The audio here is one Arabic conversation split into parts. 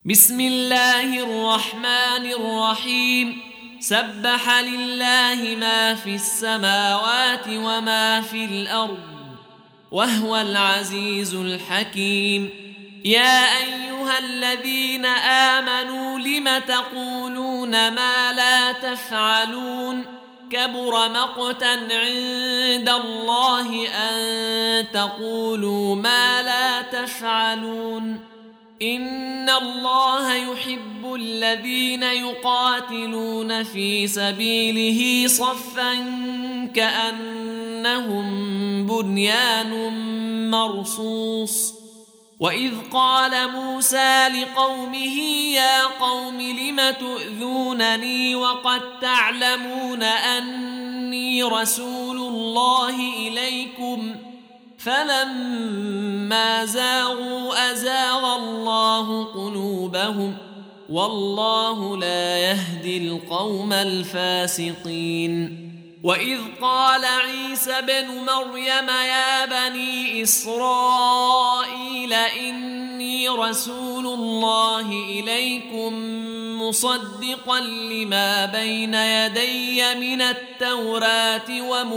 بسم الله الرحمن الرحيم. سبح لله ما في السماوات وما في الأرض وهو العزيز الحكيم. يا أيها الذين آمنوا لم تقولون ما لا تفعلون؟ كبر مقتا عند الله أن تقولوا ما لا تفعلون. إن الله يحب الذين يقاتلون في سبيله صفا كأنهم بنيان مرصوص. وإذ قال موسى لقومه يا قوم لم تؤذونني وقد تعلمون أني رسول الله إليكم؟ فلما زاغوا أزاغ الله قلوبهم والله لا يهدي القوم الفاسقين. وإذ قال عيسى بن مريم يا بني إسرائيل إني رسول الله إليكم مصدقا لما بين يدي من التوراة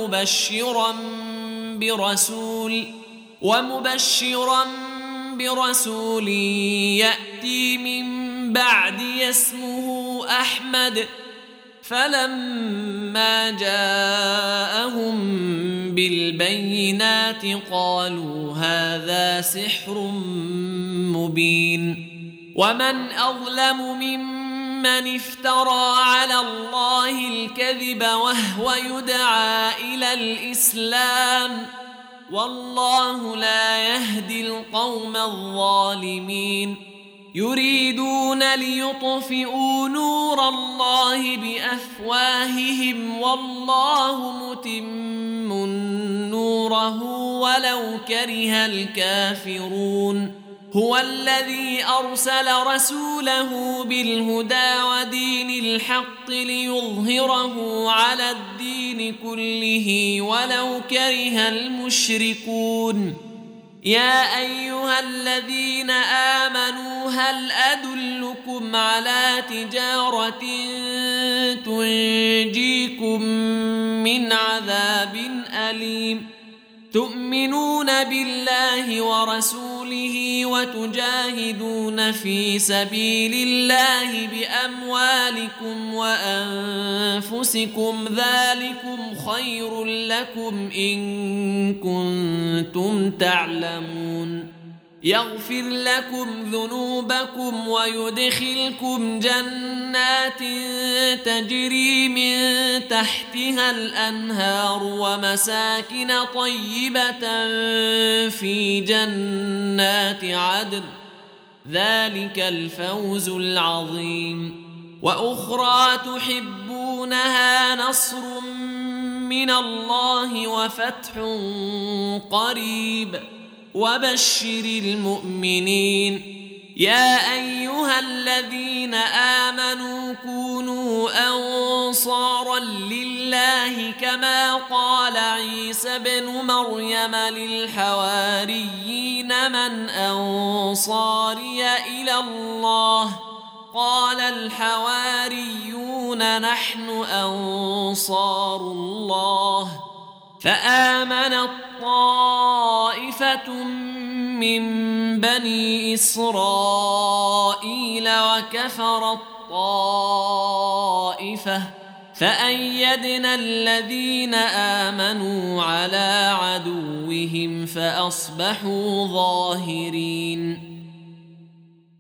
ومبشرا برسول يأتي من بعدي اسمه أحمد. فلما جاءهم بالبينات قالوا هذا سحر مبين. ومن أظلم ممن افترى على الله الكذب وهو يدعى إلى الإسلام والله لا يهدي القوم الظالمين. يريدون ليطفئوا نور الله بأفواههم والله متم نوره ولو كره الكافرون. هو الذي أرسل رسوله بالهدى ودين الحق ليظهره على الدين كله ولو كره المشركون. يا أيها الذين آمنوا هل أدلكم على تجارة تنجيكم من عذاب أليم؟ تؤمنون بالله ورسوله وتجاهدون في سبيل الله بأموالكم وأنفسكم ذلكم خير لكم إن كنتم تعلمون. يغفر لكم ذنوبكم ويدخلكم جنات تجري من تحتها الأنهار ومساكن طيبة في جنات عدن ذلك الفوز العظيم. وأخرى تحبونها نصر من الله وفتح قريب وبشر المؤمنين. يا أيها الذين آمنوا كونوا أنصارا لله كما قال عيسى بن مريم للحواريين من أنصاري إلى الله؟ قال الحواريون نحن أنصار الله. فآمنت طائفة من بني إسرائيل وكفرت طائفة فأيدنا الذين آمنوا على عدوهم فأصبحوا ظاهرين.